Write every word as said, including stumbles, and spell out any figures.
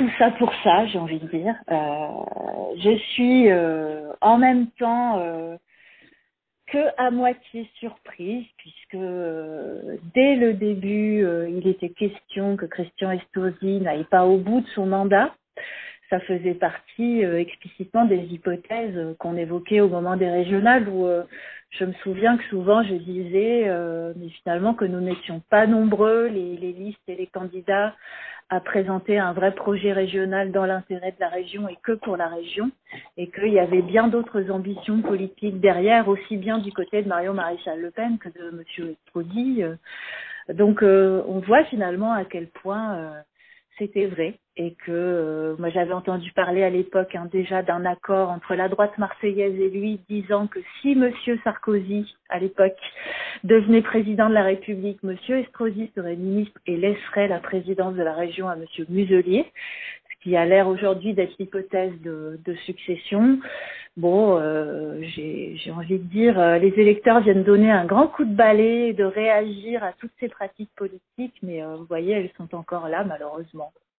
tout ça pour ça, j'ai envie de dire. Euh, je suis euh, en même temps euh, que à moitié surprise, puisque euh, dès le début, euh, il était question que Christian Estrosi n'aille pas au bout de son mandat. Ça faisait partie euh, explicitement des hypothèses euh, qu'on évoquait au moment des régionales, où euh, je me souviens que souvent je disais, euh, mais finalement que nous n'étions pas nombreux, les, les listes et les candidats, à présenter un vrai projet régional dans l'intérêt de la région et que pour la région, et qu'il y avait bien d'autres ambitions politiques derrière, aussi bien du côté de Marion Maréchal Le Pen que de M. Estrosi. Donc euh, on voit finalement à quel point euh, c'était vrai, et que euh, moi j'avais entendu parler à l'époque hein, déjà d'un accord entre la droite marseillaise et lui, disant que si M. Sarkozy, à l'époque, devenait président de la République, M. Estrosi serait ministre et laisserait la présidence de la région à M. Muselier, ce qui a l'air aujourd'hui d'être l'hypothèse de, de succession. Bon, euh, j'ai, j'ai envie de dire, euh, les électeurs viennent donner un grand coup de balai et de réagir à toutes ces pratiques politiques, mais euh, vous voyez, elles sont encore là, malheureusement.